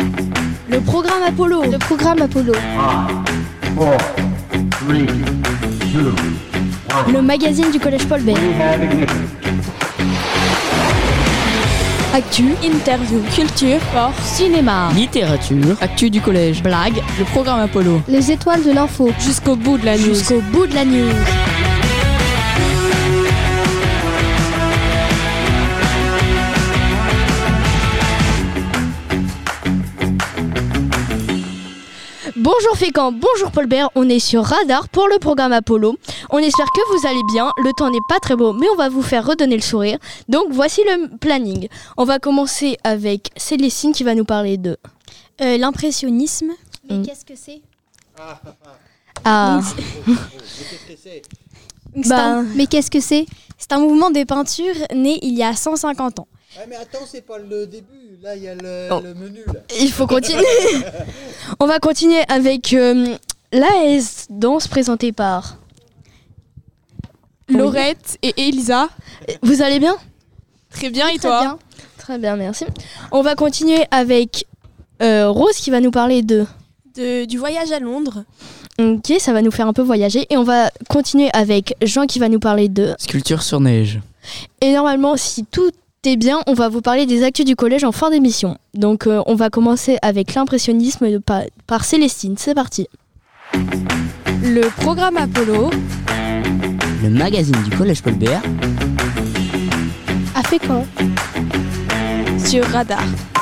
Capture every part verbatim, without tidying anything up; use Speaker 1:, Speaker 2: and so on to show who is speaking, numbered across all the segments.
Speaker 1: Le programme Apollo.
Speaker 2: Le programme Apollo.
Speaker 3: five, four, three, two, one.
Speaker 2: Le magazine du Collège Paul Bert.
Speaker 3: We have ignition.
Speaker 1: Actu, interview, culture, sport, cinéma,
Speaker 4: Littérature, actu du collège, blague, le programme Apollo.
Speaker 2: Les étoiles de l'info.
Speaker 1: jusqu'au bout de la news.
Speaker 2: Jusqu'au bout de la news. Bonjour Fécamp, bonjour Paul Bert, on est sur Radar pour le programme Apollo. On espère que vous allez bien, le temps n'est pas très beau mais on va vous faire redonner le sourire. Donc voici le planning. On va commencer avec Célestine qui va nous parler de...
Speaker 5: Euh, l'impressionnisme.
Speaker 2: Mais
Speaker 5: qu'est-ce que c'est
Speaker 2: Ah,
Speaker 5: Donc, c'est
Speaker 2: bah,
Speaker 5: un-
Speaker 2: mais qu'est-ce que c'est
Speaker 5: C'est un mouvement de peinture né il y a cent cinquante ans.
Speaker 6: Ouais, mais attends, c'est pas le début. Là, il y a le,
Speaker 2: Oh.
Speaker 6: le menu. Là.
Speaker 2: Il faut continuer. On va continuer avec euh, l'A S Danse présentée par...
Speaker 1: Laurette et Elisa.
Speaker 2: Vous allez bien ?
Speaker 1: Très bien, et
Speaker 5: Très
Speaker 1: toi
Speaker 5: bien.
Speaker 2: Très bien, merci. On va continuer avec euh, Rose qui va nous parler de...
Speaker 1: De, du voyage à Londres.
Speaker 2: Ok, ça va nous faire un peu voyager. Et on va continuer avec Jean qui va nous parler de...
Speaker 4: Sculpture sur neige.
Speaker 2: Et normalement, si tout est bien, on va vous parler des actus du collège en fin d'émission. Donc euh, on va commencer avec l'impressionnisme de pa- par Célestine. C'est parti.
Speaker 1: Le programme Apollo.
Speaker 4: Le magazine du collège Paul Bert.
Speaker 2: A fait quand
Speaker 1: Sur Radar.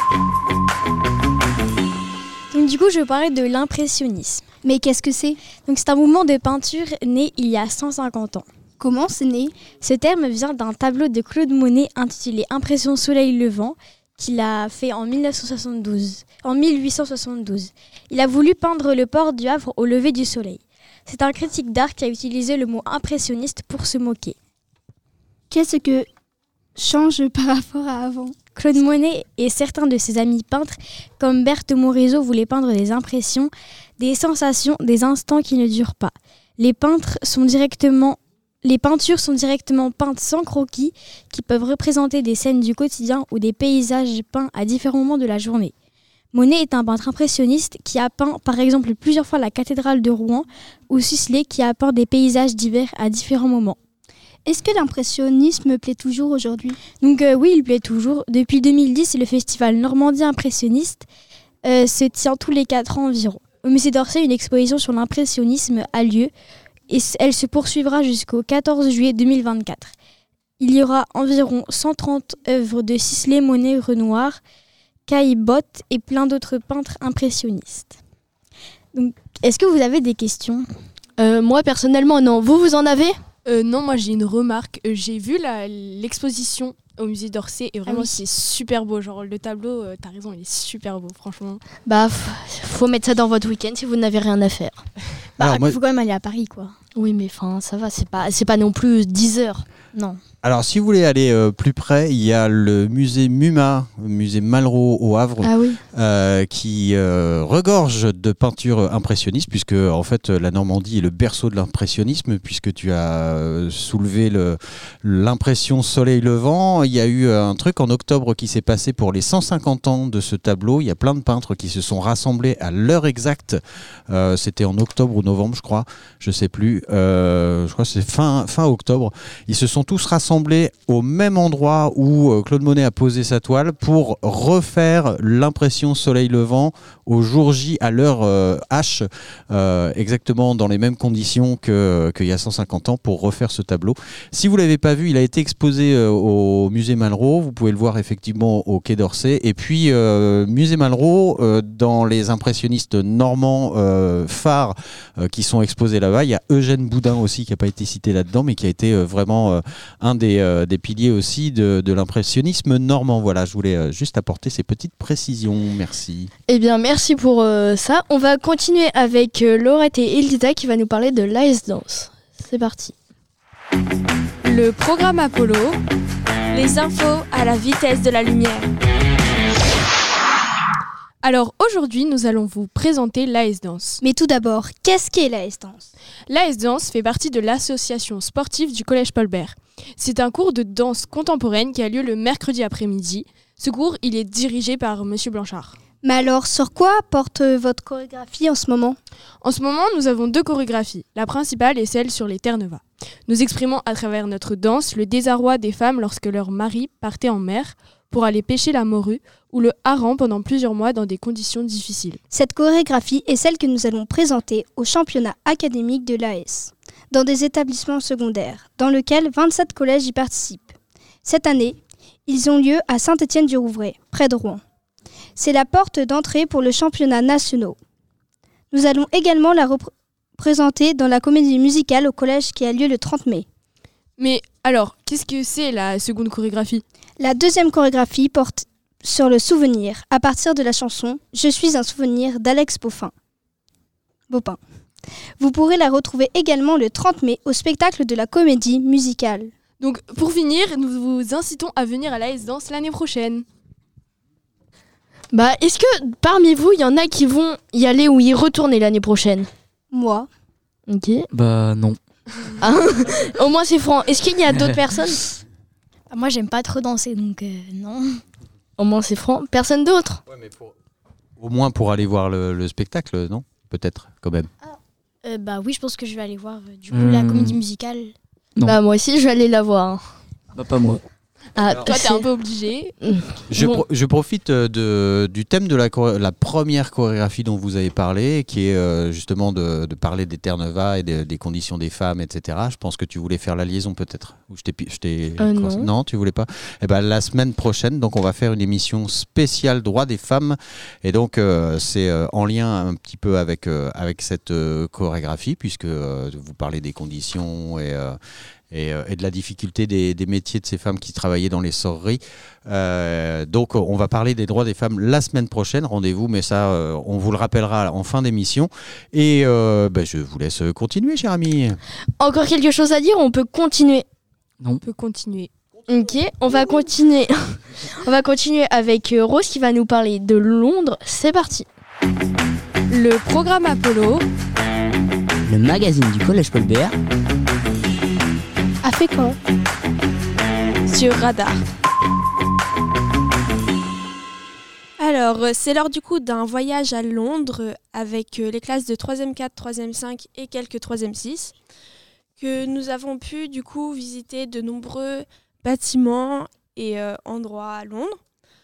Speaker 5: Donc du coup, je vais parler de l'impressionnisme.
Speaker 2: Mais qu'est-ce que c'est ?
Speaker 5: Donc c'est un mouvement de peinture né il y a cent cinquante ans.
Speaker 2: Comment c'est né ?
Speaker 5: Ce terme vient d'un tableau de Claude Monet intitulé Impression soleil levant qu'il a fait en mille neuf cent soixante-douze, en mille huit cent soixante-douze. Il a voulu peindre le port du Havre au lever du soleil. C'est un critique d'art qui a utilisé le mot impressionniste pour se moquer.
Speaker 2: Qu'est-ce que change par rapport à avant ?
Speaker 5: Claude Monet et certains de ses amis peintres, comme Berthe Morisot, voulaient peindre des impressions, des sensations, des instants qui ne durent pas. Les peintres sont directement, les peintures sont directement peintes sans croquis, qui peuvent représenter des scènes du quotidien ou des paysages peints à différents moments de la journée. Monet est un peintre impressionniste qui a peint par exemple plusieurs fois la cathédrale de Rouen, ou Sisley qui a peint des paysages divers à différents moments.
Speaker 2: Est-ce que l'impressionnisme plaît toujours aujourd'hui ?
Speaker 5: Donc euh, oui, il plaît toujours. Depuis deux mille dix, le festival Normandie Impressionniste euh, se tient tous les quatre ans environ. Au musée d'Orsay, une exposition sur l'impressionnisme a lieu et c- elle se poursuivra jusqu'au quatorze juillet deux mille vingt-quatre. Il y aura environ cent trente œuvres de Sisley, Monet, Renoir, Caillebotte et plein d'autres peintres impressionnistes. Donc, est-ce que vous avez des questions ?
Speaker 2: euh, Moi personnellement non. Vous, vous en avez ?
Speaker 1: Euh, non, moi j'ai une remarque. Euh, j'ai vu la- l'exposition au musée d'Orsay et vraiment
Speaker 5: Ah oui.
Speaker 1: c'est super beau. Genre le tableau, euh, t'as raison, il est super beau, franchement.
Speaker 2: Bah, f- faut mettre ça dans votre week-end si vous n'avez rien à faire.
Speaker 5: Bah,
Speaker 6: Alors, moi-
Speaker 5: il faut quand même aller à Paris, quoi.
Speaker 2: Oui, mais enfin, ça va, c'est pas, c'est pas non plus dix heures.
Speaker 5: Non.
Speaker 6: Alors, si vous voulez aller euh, plus près, il y a le musée MUMA, le musée Malraux au Havre,
Speaker 2: Ah oui.
Speaker 6: euh, qui euh, regorge de peintures impressionnistes, puisque en fait la Normandie est le berceau de l'impressionnisme, puisque tu as euh, soulevé le, l'impression soleil levant. Il y a eu un truc en octobre qui s'est passé pour les cent cinquante ans de ce tableau. Il y a plein de peintres qui se sont rassemblés à l'heure exacte. Euh, c'était en octobre ou novembre, je crois, je sais plus. Euh, je crois que c'est fin, fin octobre. Ils se sont tous rassemblés au même endroit où euh, Claude Monet a posé sa toile pour refaire l'impression soleil levant au jour J à l'heure euh, H, euh, exactement dans les mêmes conditions que, qu'il y a cent cinquante ans pour refaire ce tableau. Si vous ne l'avez pas vu, il a été exposé euh, au musée Malraux. Vous pouvez le voir effectivement au Quai d'Orsay. Et puis, euh, musée Malraux, euh, dans les impressionnistes normands euh, phares euh, qui sont exposés là-bas, il y a Eugène Boudin aussi qui n'a pas été cité là-dedans, mais qui a été euh, vraiment euh, un des, euh, des piliers aussi de, de l'impressionnisme normand. Voilà, je voulais euh, juste apporter ces petites précisions. Merci.
Speaker 2: Eh bien, merci pour euh, ça. On va continuer avec euh, Laurette et Elisa qui va nous parler de l'A S Danse. C'est parti.
Speaker 1: Le programme Apollo. Les infos à la vitesse de la lumière. Alors aujourd'hui, nous allons vous présenter l'A S Danse.
Speaker 5: Mais tout d'abord, qu'est-ce qu'est l'A S Danse ?
Speaker 1: L'A S Danse fait partie de l'association sportive du Collège Paul Bert. C'est un cours de danse contemporaine qui a lieu le mercredi après-midi. Ce cours, il est dirigé par Monsieur Blanchard.
Speaker 5: Mais alors, sur quoi porte votre chorégraphie en ce moment ?
Speaker 1: En ce moment, nous avons deux chorégraphies. La principale est celle sur les Terre-Neuve. Nous exprimons à travers notre danse le désarroi des femmes lorsque leur mari partait en mer pour aller pêcher la morue ou le hareng pendant plusieurs mois dans des conditions difficiles.
Speaker 5: Cette chorégraphie est celle que nous allons présenter au championnat académique de l'A S, dans des établissements secondaires, dans lequel vingt-sept collèges y participent. Cette année, ils ont lieu à Saint-Étienne-du-Rouvray, près de Rouen. C'est la porte d'entrée pour le championnat national. Nous allons également la repr- présenter dans la comédie musicale au collège qui a lieu le trente mai.
Speaker 1: Mais alors, qu'est-ce que c'est la seconde chorégraphie ?
Speaker 5: La deuxième chorégraphie porte sur le souvenir, à partir de la chanson « Je suis un souvenir » d'Alex Beaupin. Beaupin. Vous pourrez la retrouver également le trente mai au spectacle de la comédie musicale.
Speaker 1: Donc, pour finir, nous vous incitons à venir à l'A S Danse l'année prochaine.
Speaker 2: Bah, est-ce que parmi vous, il y en a qui vont y aller ou y retourner l'année prochaine ?
Speaker 5: Moi,
Speaker 2: Ok.
Speaker 4: Bah non.
Speaker 2: Ah, au moins, c'est franc. Est-ce qu'il y a d'autres personnes ?
Speaker 5: moi j'aime pas trop danser donc euh, non.
Speaker 2: Au moins, c'est franc. Personne d'autre ?
Speaker 6: Ouais, mais pour- Au moins pour aller voir le, le spectacle, non ? Peut-être, quand même.
Speaker 5: Euh, bah oui, je pense que je vais aller voir euh, du coup
Speaker 4: Hmm.
Speaker 5: la comédie musicale.
Speaker 4: Non.
Speaker 2: Bah, moi aussi, je vais aller la voir.
Speaker 4: Bah pas moi.
Speaker 2: Ah,
Speaker 1: Toi, t'es
Speaker 2: c'est-
Speaker 1: un peu obligé.
Speaker 6: Je,
Speaker 2: Bon.
Speaker 6: pro- je profite euh, de, du thème de la, choré- la première chorégraphie dont vous avez parlé, qui est euh, justement de, de parler des Terre-Neuve et de- des conditions des femmes, et cetera. Je pense que tu voulais faire la liaison peut-être. Ou je t'ai, pi- je t'ai-
Speaker 2: Euh,
Speaker 6: croisé.
Speaker 2: non.
Speaker 6: Non, tu voulais pas. Eh ben, la semaine prochaine, donc on va faire une émission spéciale droit des femmes. Et donc euh, c'est euh, en lien un petit peu avec, euh, avec cette euh, chorégraphie, puisque euh, vous parlez des conditions et... euh, Et, euh, et de la difficulté des, des métiers de ces femmes qui travaillaient dans les sorreries. Euh, donc on va parler des droits des femmes la semaine prochaine, rendez-vous, mais ça euh, on vous le rappellera en fin d'émission. Et euh, ben, je vous laisse continuer, cher ami.
Speaker 2: Encore quelque chose à dire ? On peut continuer.
Speaker 1: On peut continuer.
Speaker 2: Ok, on va continuer. On va continuer avec euh, Rose qui va nous parler de Londres. C'est parti.
Speaker 1: Le programme Apollo,
Speaker 7: Le magazine du Collège Paul Bert
Speaker 5: A fait quand ?
Speaker 1: sur Radar. Alors, euh, c'est lors du coup d'un voyage à Londres euh, avec euh, les classes de troisième quatre, troisième cinq et quelques troisième six que nous avons pu du coup visiter de nombreux bâtiments et euh, endroits à Londres.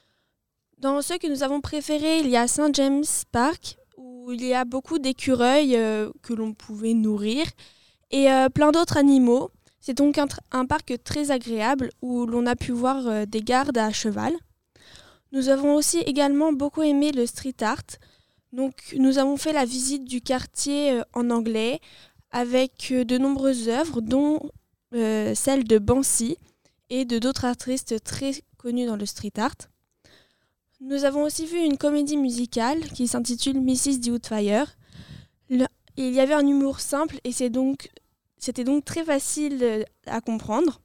Speaker 1: Dans ceux que nous avons préférés, il y a Saint James Park où il y a beaucoup d'écureuils euh, que l'on pouvait nourrir et euh, plein d'autres animaux. C'est donc un, tr- un parc très agréable où l'on a pu voir euh, des gardes à cheval. Nous avons aussi également beaucoup aimé le street art. Donc, nous avons fait la visite du quartier euh, en anglais avec euh, de nombreuses œuvres, dont euh, celle de Banksy et de d'autres artistes très connus dans le street art. Nous avons aussi vu une comédie musicale qui s'intitule missus Doubtfire. Le- il y avait un humour simple et c'est donc C'était donc très facile euh, à comprendre.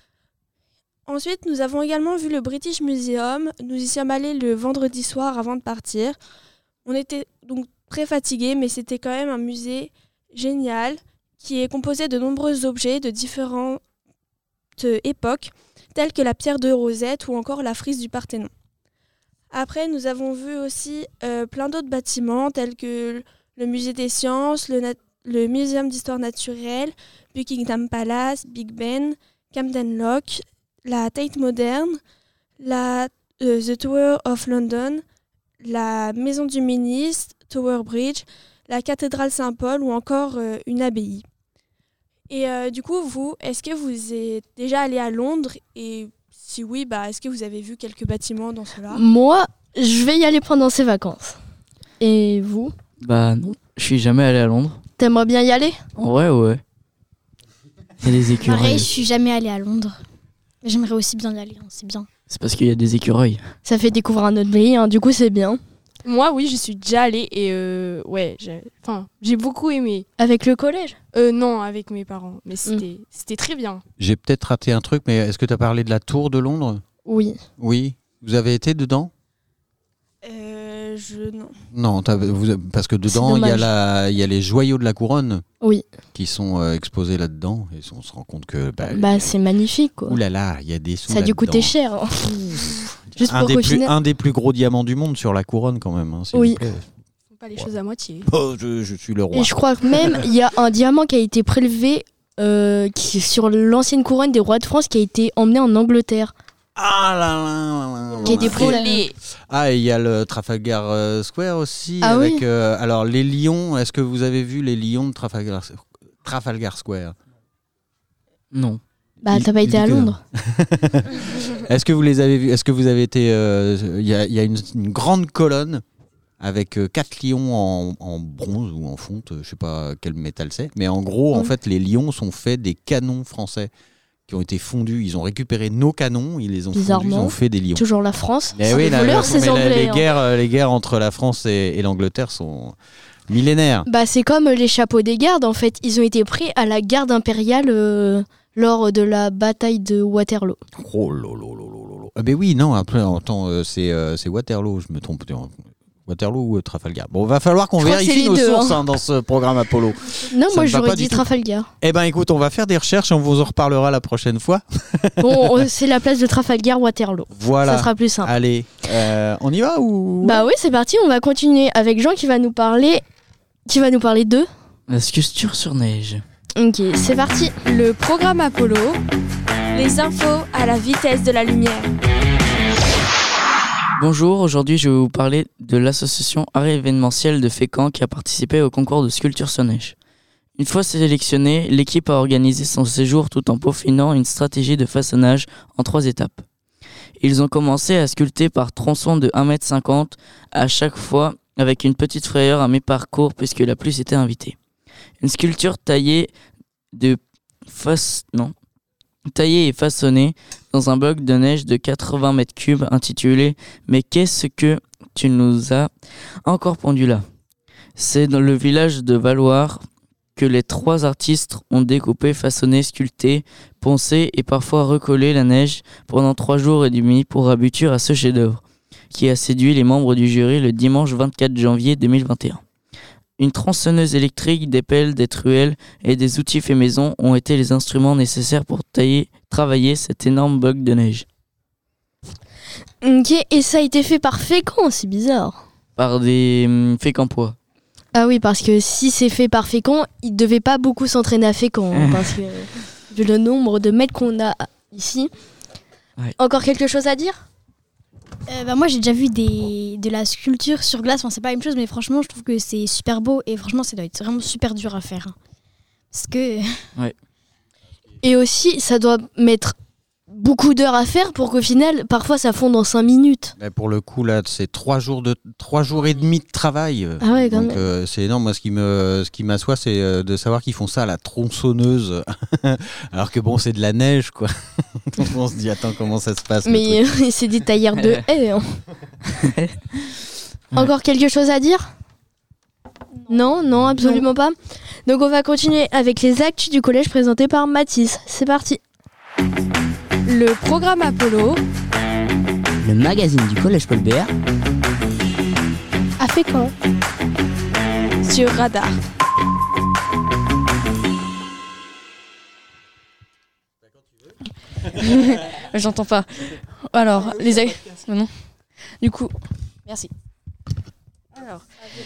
Speaker 1: Ensuite, nous avons également vu le British Museum. Nous y sommes allés le vendredi soir avant de partir. On était donc très fatigués, mais c'était quand même un musée génial qui est composé de nombreux objets de différentes euh, époques, tels que la pierre de Rosette ou encore la frise du Parthénon. Après, nous avons vu aussi euh, plein d'autres bâtiments, tels que le musée des sciences, le nat- le Muséum d'histoire naturelle, Buckingham Palace, Big Ben, Camden Lock, la Tate Moderne, la, euh, The Tower of London, la Maison du Ministre, Tower Bridge, la cathédrale Saint-Paul ou encore euh, une abbaye. Et euh, du coup, vous, est-ce que vous êtes déjà allé à Londres ? Et si oui, bah, est-ce que vous avez vu quelques bâtiments dans cela ?
Speaker 2: Moi, je vais y aller pendant ces vacances. Et vous ?
Speaker 4: Bah non, je suis jamais allé à Londres.
Speaker 2: T'aimerais bien y aller ?
Speaker 4: En vrai, ouais. Il y a des écureuils.
Speaker 5: Pareil, je suis jamais allée à Londres. J'aimerais aussi bien y aller, hein, c'est bien.
Speaker 4: C'est parce qu'il y a des écureuils.
Speaker 2: Ça fait découvrir un autre pays, hein, du coup c'est bien.
Speaker 1: Moi, oui, j'y suis déjà allée et euh, ouais, j'ai, enfin, j'ai beaucoup aimé.
Speaker 2: Avec le collège ?
Speaker 1: Euh, non, avec mes parents, mais c'était, c'était très bien.
Speaker 6: J'ai peut-être raté un truc, mais est-ce que tu as parlé de la tour de Londres ?
Speaker 2: Oui.
Speaker 6: Oui. Vous avez été dedans ?
Speaker 1: Euh, je non.
Speaker 6: Non, t'as- vous- parce que dedans, il y, a
Speaker 2: dommage.
Speaker 6: la- il y a les joyaux de la couronne
Speaker 2: Oui.
Speaker 6: qui sont euh, exposés là-dedans. Et on se rend compte que. Bah,
Speaker 2: Bah, c'est magnifique, quoi.
Speaker 6: ouh là là, il y a des sous
Speaker 2: Ça a dû
Speaker 6: là-dedans.
Speaker 2: coûter cher. hein. Juste
Speaker 6: un
Speaker 2: pour
Speaker 6: des,
Speaker 2: qu'au
Speaker 6: plus,
Speaker 2: final-
Speaker 6: un des plus gros diamants du monde sur la couronne, quand même. Hein, s'il
Speaker 2: Oui.
Speaker 6: vous plaît.
Speaker 8: Faut pas les choses à moitié.
Speaker 6: Oh, je, je suis le roi.
Speaker 2: Et je crois que même, il y a un diamant qui a été prélevé euh, qui, sur l'ancienne couronne des rois de France qui a été emmené en Angleterre.
Speaker 6: Ah là là là là
Speaker 2: Qui a
Speaker 6: là
Speaker 2: été
Speaker 6: là.
Speaker 2: pris-
Speaker 6: Ah, et il y a le Trafalgar euh, Square aussi.
Speaker 2: Ah
Speaker 6: avec,
Speaker 2: oui.
Speaker 6: euh, alors, les lions, est-ce que vous avez vu les lions de Trafalgar, Trafalgar Square?
Speaker 7: Non.
Speaker 2: Bah,
Speaker 6: Il-
Speaker 2: t'as pas
Speaker 6: il
Speaker 2: été à
Speaker 6: dit que non.
Speaker 2: Londres.
Speaker 6: Est-ce que vous les avez vus? Est-ce que vous avez été. euh, Il y a, il y a une, une grande colonne avec euh, quatre lions en, en bronze ou en fonte, je sais pas quel métal c'est, mais en gros, en
Speaker 2: Mm.
Speaker 6: fait, les lions sont faits des canons français qui ont été fondus. Ils ont récupéré nos canons, ils les ont fondus, ils
Speaker 2: Bizarrement.
Speaker 6: ont fait des lions.
Speaker 2: Toujours la France.
Speaker 6: Mais
Speaker 2: C'est
Speaker 6: oui,
Speaker 2: des
Speaker 6: la-
Speaker 2: voleurs,
Speaker 6: mais
Speaker 2: ces
Speaker 6: la-
Speaker 2: Anglais.
Speaker 6: les,
Speaker 2: hein.
Speaker 6: guerres, euh, les guerres entre la France et, et l'Angleterre sont millénaires.
Speaker 2: Bah, c'est comme les chapeaux des gardes, en fait. Ils ont été pris à la garde impériale euh, lors de la bataille de Waterloo.
Speaker 6: Oh là là là là là. Ah ben oui, non, après, attends, euh, c'est euh, c'est Waterloo, je me trompe. Waterloo ou euh, Trafalgar. Bon, va falloir qu'on
Speaker 2: Je crois que
Speaker 6: vérifie
Speaker 2: c'est les
Speaker 6: nos
Speaker 2: deux,
Speaker 6: sources
Speaker 2: hein.
Speaker 6: hein, dans ce programme Apollo.
Speaker 2: Non,
Speaker 6: Ça
Speaker 2: moi
Speaker 6: me va
Speaker 2: j'aurais
Speaker 6: pas
Speaker 2: dit
Speaker 6: du tout.
Speaker 2: Trafalgar.
Speaker 6: Eh ben écoute, on va faire des recherches et on vous en reparlera la prochaine fois.
Speaker 2: Bon, euh, c'est la place de Trafalgar Waterloo.
Speaker 6: Voilà.
Speaker 2: Ça sera plus simple.
Speaker 6: Allez, euh, on y va ou
Speaker 2: Bah oui, c'est parti. On va continuer avec Jean qui va nous parler, qui va nous parler de.
Speaker 7: La sculpture sur neige.
Speaker 2: Ok, c'est parti.
Speaker 1: Le programme Apollo, les infos à la vitesse de la lumière.
Speaker 7: Bonjour, aujourd'hui je vais vous parler de l'association Art événementiel de Fécamp qui a participé au concours de sculpture sur neige. Une fois sélectionnée, l'équipe a organisé son séjour tout en peaufinant une stratégie de façonnage en trois étapes. Ils ont commencé à sculpter par tronçons de un mètre cinquante à chaque fois avec une petite frayeur à mi-parcours puisque la pluie s'était invitée. Une sculpture taillée de face... non. taillée et façonnée dans un bloc de neige de quatre-vingts mètres cubes intitulé « Mais qu'est-ce que tu nous as encore pondu là ?» C'est dans le village de Valloire que les trois artistes ont découpé, façonné, sculpté, poncé et parfois recollé la neige pendant trois jours et demi pour aboutir à ce chef-d'œuvre qui a séduit les membres du jury le dimanche vingt-quatre janvier deux mille vingt et un. Une tronçonneuse électrique, des pelles, des truelles et des outils faits maison ont été les instruments nécessaires pour tailler, travailler cet énorme bloc de neige.
Speaker 2: Ok, et ça a été fait par Fécamp, c'est bizarre.
Speaker 7: Par des hum, Fécampois.
Speaker 2: Ah oui, parce que si c'est fait par Fécamp, il devait pas beaucoup s'entraîner à Fécamp, hein, parce que vu le nombre de mètres qu'on a ici.
Speaker 7: Ouais.
Speaker 2: Encore quelque chose à dire?
Speaker 5: Euh, bah, moi j'ai déjà vu des, de la sculpture sur glace, enfin c'est pas la même chose mais franchement je trouve que c'est super beau et franchement ça doit être vraiment super dur à faire. hein. Parce que
Speaker 2: Et aussi, ça doit mettre beaucoup d'heures à faire pour qu'au final, parfois ça fonde en cinq minutes.
Speaker 6: Mais pour le coup, là, c'est trois jours, de, trois jours et demi de travail.
Speaker 2: Ah ouais, quand
Speaker 6: Donc,
Speaker 2: même.
Speaker 6: euh, c'est énorme. Moi, ce qui me, ce qui m'assoit, c'est euh, de savoir qu'ils font ça à la tronçonneuse. Alors que bon, c'est de la neige, quoi. Donc, on se dit, attends, comment ça se passe le
Speaker 2: Mais
Speaker 6: truc
Speaker 2: euh, c'est des tailleurs de haies. hein. Encore quelque chose à dire? Non, non, absolument pas. Donc on va continuer avec les actus du collège présentés par Mathis. C'est parti.
Speaker 1: Le programme Apollo,
Speaker 7: Le magazine du collège Paul Bert.
Speaker 1: à Fécamp, sur Radar.
Speaker 8: J'entends pas. Alors, les ac- non. Du coup, merci. Alors,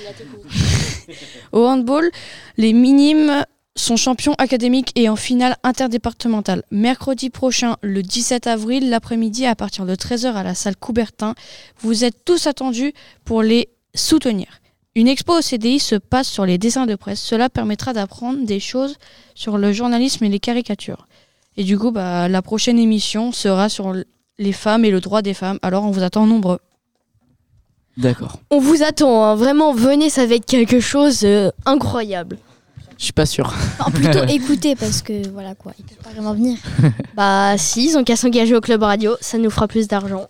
Speaker 8: au handball, les minimes sont champions académiques et en finale interdépartementale. Mercredi prochain, le dix-sept avril, l'après-midi, à partir de treize heures à la salle Coubertin, vous êtes tous attendus pour les soutenir. Une expo au C D I se passe sur les dessins de presse. Cela permettra d'apprendre des choses sur le journalisme et les caricatures. Et du coup, bah, la prochaine émission sera sur les femmes et le droit des femmes. Alors, on vous attend nombreux.
Speaker 7: D'accord.
Speaker 2: On vous attend, hein. Vraiment, venez, ça va être quelque chose euh, incroyable.
Speaker 7: Je suis pas sûr.
Speaker 5: enfin, plutôt écouter parce que voilà quoi, ils peuvent pas vraiment venir.
Speaker 2: Bah si, ils ont qu'à s'engager au club radio, ça nous fera plus d'argent.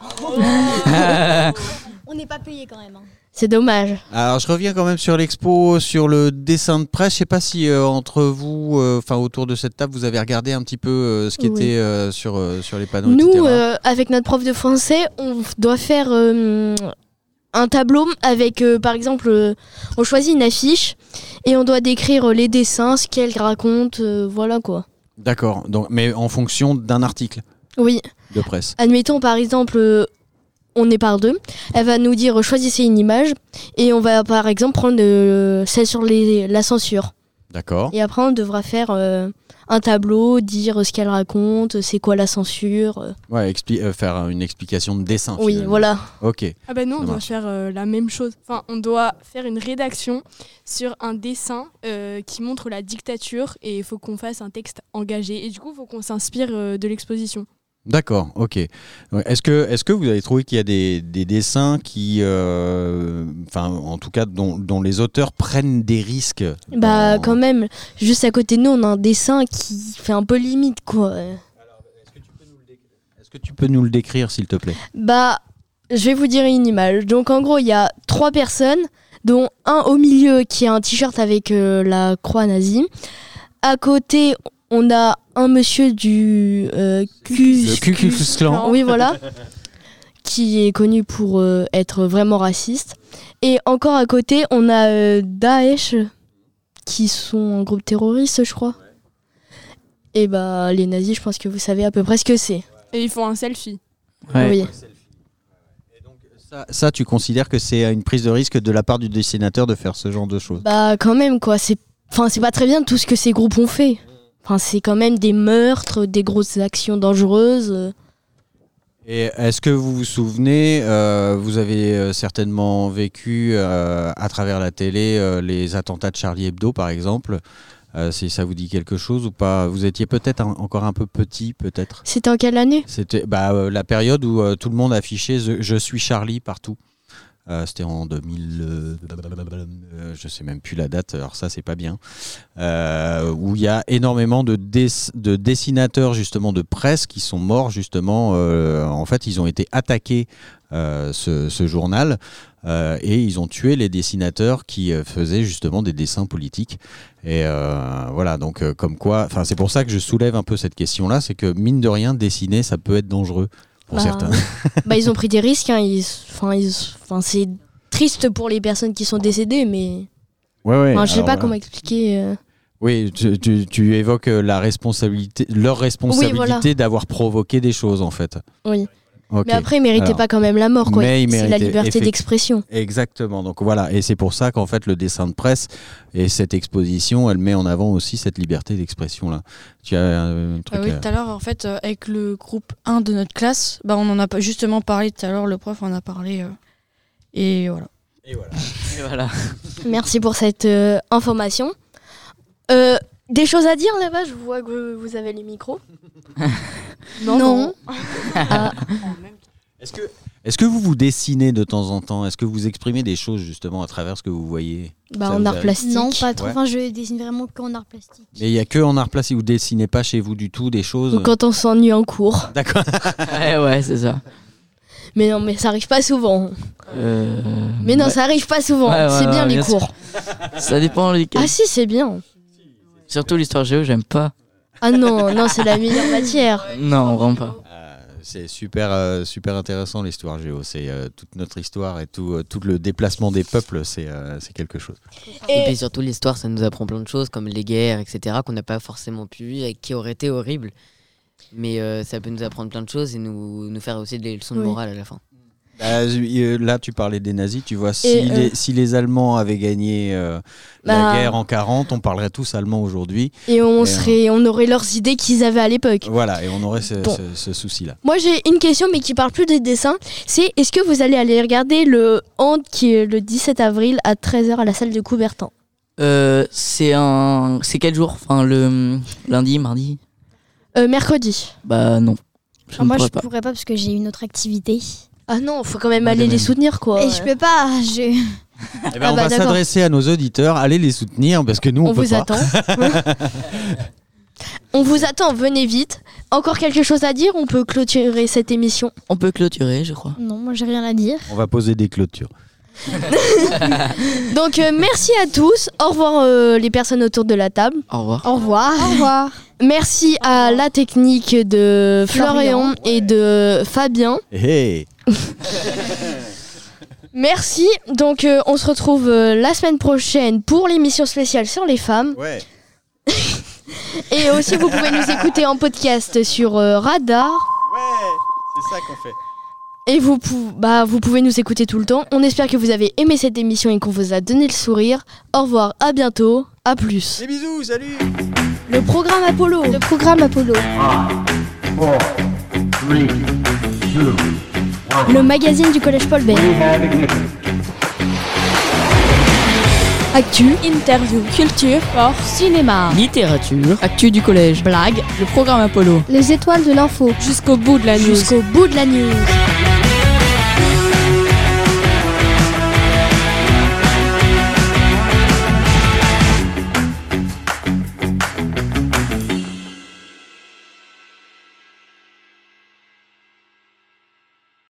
Speaker 5: On n'est pas payé quand même. hein.
Speaker 2: C'est dommage.
Speaker 6: Alors, je reviens quand même sur l'expo, sur le dessin de presse. Je sais pas si euh, entre vous, enfin autour de cette table, vous avez regardé un petit peu euh, ce qui
Speaker 2: Oui.
Speaker 6: était euh, sur, euh, sur les panneaux,
Speaker 2: Nous,
Speaker 6: et cetera.
Speaker 2: euh, avec notre prof de français, on doit faire euh, un tableau avec, euh, par exemple, euh, on choisit une affiche et on doit décrire euh, les dessins, ce qu'elle raconte, euh, voilà quoi.
Speaker 6: D'accord. Donc, mais en fonction d'un article
Speaker 2: Oui.
Speaker 6: de presse.
Speaker 2: Admettons par exemple, euh, on est par deux, elle va nous dire euh, choisissez une image et on va par exemple prendre euh, celle sur les, la censure.
Speaker 6: D'accord.
Speaker 2: Et après on devra faire euh, un tableau, dire ce qu'elle raconte, c'est quoi la censure. euh.
Speaker 6: Ouais, expli- euh, faire une explication de dessin.
Speaker 2: Oui,
Speaker 6: finalement.
Speaker 2: voilà.
Speaker 6: Ok.
Speaker 1: Ah bah nous, on
Speaker 6: Ça
Speaker 1: doit
Speaker 6: marche.
Speaker 1: faire euh, la même chose. Enfin, on doit faire une rédaction sur un dessin euh, qui montre la dictature et il faut qu'on fasse un texte engagé. Et du coup, il faut qu'on s'inspire euh, de l'exposition.
Speaker 6: D'accord, ok. Ouais, Est-ce que, est-ce que vous avez trouvé qu'il y a des, des dessins qui, euh, enfin, en tout cas, dont, dont les auteurs prennent des risques
Speaker 2: Bah
Speaker 6: dans-
Speaker 2: quand même, juste à côté de nous on a un dessin qui fait un peu limite quoi.
Speaker 6: Est-ce que tu peux nous le décrire, s'il te plaît?
Speaker 2: Bah je vais vous dire une image. Donc en gros il y a trois personnes, dont un au milieu qui a un t-shirt avec euh, la croix nazie. À côté on a un monsieur du euh, Ku-
Speaker 6: Le Ku Klux Klan.
Speaker 2: Oui voilà, qui est connu pour euh, être vraiment raciste. Et encore à côté on a euh, Daesh, qui sont un groupe terroriste je crois. Et bah les nazis je pense que vous savez à peu près ce que c'est.
Speaker 1: Et ils font un selfie.
Speaker 7: Ouais.
Speaker 2: Oui.
Speaker 6: Ça, ça, tu considères que c'est une prise de risque de la part du dessinateur de faire ce genre de choses?
Speaker 2: Bah quand même quoi, c'est enfin c'est pas très bien tout ce que ces groupes ont fait. Enfin c'est quand même des meurtres, des grosses actions dangereuses.
Speaker 6: Et est-ce que vous vous souvenez, euh, vous avez euh, certainement vécu euh, à travers la télé euh, les attentats de Charlie Hebdo par exemple, euh, si ça vous dit quelque chose ou pas? Vous étiez peut-être un- encore un peu petit, peut-être.
Speaker 2: C'était en quelle année?
Speaker 6: C'était bah, euh, la période où euh, tout le monde affichait je, je suis Charlie partout. Euh, c'était en deux mille, euh, euh, je sais même plus la date, alors ça c'est pas bien, euh, où il y a énormément de, dess- de dessinateurs justement de presse qui sont morts justement, euh, en fait ils ont été attaqués euh, ce, ce journal euh, et ils ont tué les dessinateurs qui euh, faisaient justement des dessins politiques et euh, voilà donc euh, comme quoi, enfin c'est pour ça que je soulève un peu cette question là, c'est que mine de rien dessiner ça peut être dangereux. Pour
Speaker 2: Bah,
Speaker 6: certains.
Speaker 2: Bah ils ont pris des risques, hein. ils, enfin, ils, enfin, c'est triste pour les personnes qui sont décédées, mais
Speaker 6: Ouais, ouais,
Speaker 2: enfin, je sais
Speaker 6: alors
Speaker 2: pas
Speaker 6: voilà.
Speaker 2: comment expliquer. euh.
Speaker 6: Oui, tu, tu- tu évoques euh, la responsabilité, leur responsabilité
Speaker 2: Oui, voilà.
Speaker 6: d'avoir provoqué des choses en fait.
Speaker 2: Oui.
Speaker 6: Ok.
Speaker 2: Mais après ils méritaient
Speaker 6: Alors,
Speaker 2: pas quand même la mort quoi.
Speaker 6: mais ils
Speaker 2: C'est la
Speaker 6: méritaient
Speaker 2: liberté
Speaker 6: effect-
Speaker 2: d'expression.
Speaker 6: Exactement. Donc voilà, et c'est pour ça qu'en fait le dessin de presse et cette exposition, elle met en avant aussi cette liberté d'expression là. Tu as un, un truc.
Speaker 8: Ah oui,
Speaker 6: à-
Speaker 8: tout à l'heure, en fait, euh, avec le groupe un de notre classe, bah, on en a pas justement parlé tout à l'heure, le prof en a parlé. euh, et voilà.
Speaker 7: Et voilà.
Speaker 2: Merci pour cette euh, information. Euh, des choses à dire là-bas, je vois que vous avez les micros.
Speaker 1: Non,
Speaker 5: Non.
Speaker 2: Ah,
Speaker 6: Est-ce que, est-ce que vous vous dessinez de temps en temps? Est-ce que vous exprimez des choses justement à travers ce que vous voyez?
Speaker 2: bah
Speaker 6: Ça
Speaker 2: en
Speaker 6: vous
Speaker 2: art
Speaker 6: arrive?
Speaker 2: plastique.
Speaker 5: Non, pas trop.
Speaker 6: Ouais.
Speaker 5: Enfin, je dessine vraiment qu'en art plastique.
Speaker 6: Mais il y a que en art plastique, vous dessinez pas chez vous du tout des choses?
Speaker 2: Ou quand on s'ennuie en cours.
Speaker 6: D'accord.
Speaker 7: Ouais, ouais, c'est ça.
Speaker 2: Mais non, mais ça arrive pas souvent.
Speaker 7: Euh,
Speaker 2: Mais non,
Speaker 7: ouais,
Speaker 2: ça arrive pas souvent.
Speaker 7: Ouais, ouais,
Speaker 2: c'est bien
Speaker 7: ouais,
Speaker 2: les
Speaker 7: bien sûr.
Speaker 2: cours.
Speaker 7: ça dépend lesquels.
Speaker 2: Ah si, c'est bien.
Speaker 7: Surtout l'histoire géo, j'aime pas.
Speaker 2: Ah non, non, c'est la meilleure matière.
Speaker 7: Non, vraiment pas.
Speaker 6: Euh, c'est super, euh, super intéressant l'histoire géo. C'est euh, toute notre histoire et tout, euh, tout le déplacement des peuples, c'est euh, c'est quelque chose.
Speaker 9: Et puis surtout, l'histoire, ça nous apprend plein de choses, comme les guerres, et cetera, qu'on n'a pas forcément pu vivre et qui auraient été horribles. Mais euh, ça peut nous apprendre plein de choses et nous, nous faire aussi des leçons de
Speaker 2: Oui.
Speaker 9: morale à la fin.
Speaker 6: Bah, euh, là, tu parlais des nazis, tu vois, si,
Speaker 2: Et, euh,
Speaker 6: les, si les Allemands avaient gagné euh, la
Speaker 2: Bah.
Speaker 6: guerre en quarante, on parlerait tous allemand aujourd'hui.
Speaker 2: Et on,
Speaker 6: Et,
Speaker 2: serait, on aurait leurs idées qu'ils avaient à l'époque.
Speaker 6: Voilà, et on aurait ce,
Speaker 2: Bon.
Speaker 6: ce- ce souci-là.
Speaker 2: Moi j'ai une question mais qui parle plus des dessins. C'est est-ce que vous allez aller regarder le Hand qui est le dix-sept avril à treize heures à la salle de Coubertin?
Speaker 7: Euh, c'est un. C'est quel jour? Enfin, le lundi, mardi?
Speaker 2: euh, Mercredi.
Speaker 7: Bah non. Je
Speaker 5: Ah,
Speaker 7: ne
Speaker 5: moi, je
Speaker 7: pourrais pas.
Speaker 5: pourrais pas parce que j'ai une autre activité.
Speaker 2: Ah non, faut quand même
Speaker 6: Moi, de
Speaker 2: aller les
Speaker 6: même.
Speaker 2: soutenir quoi.
Speaker 5: Et je peux pas. Je...
Speaker 6: Eh ben,
Speaker 2: Ah
Speaker 6: on
Speaker 2: bah,
Speaker 6: va
Speaker 2: d'accord.
Speaker 6: s'adresser à nos auditeurs, allez les soutenir parce que nous, on,
Speaker 2: On
Speaker 6: peut
Speaker 2: vous
Speaker 6: pas.
Speaker 2: attend. On vous attend, venez vite. Encore quelque chose à dire? On peut clôturer cette émission.
Speaker 7: On peut clôturer, je crois.
Speaker 5: Non, moi, j'ai rien à dire.
Speaker 6: On va poser des clôtures.
Speaker 2: Donc euh, merci à tous. Au revoir euh, les personnes autour de la table.
Speaker 7: Au revoir.
Speaker 2: Au revoir.
Speaker 5: Au revoir.
Speaker 2: Merci à la technique de Florian
Speaker 5: Florian.
Speaker 2: et de Fabien.
Speaker 6: Hey.
Speaker 2: Merci. Donc, euh, on se retrouve euh, la semaine prochaine pour l'émission spéciale sur les femmes.
Speaker 6: Ouais.
Speaker 2: Et aussi, vous pouvez nous écouter en podcast sur euh, Radar.
Speaker 6: Ouais, c'est ça qu'on fait.
Speaker 2: Et vous, pou- bah, vous pouvez nous écouter tout le temps. On espère que vous avez aimé cette émission et qu'on vous a donné le sourire. Au revoir, à bientôt, à plus.
Speaker 6: Des bisous, salut.
Speaker 2: Le programme Apollo.
Speaker 5: Le programme Apollo.
Speaker 3: Five, four, three, two, one.
Speaker 5: Le magazine du Collège Paul Bert.
Speaker 3: We have ignition.
Speaker 1: Actu, interview, culture, sport,
Speaker 4: Cinéma,
Speaker 7: Littérature,
Speaker 4: actu du collège, blague, le programme Apollo.
Speaker 5: Les étoiles de l'info.
Speaker 1: jusqu'au bout de la news.
Speaker 2: Jusqu'au bout de la news.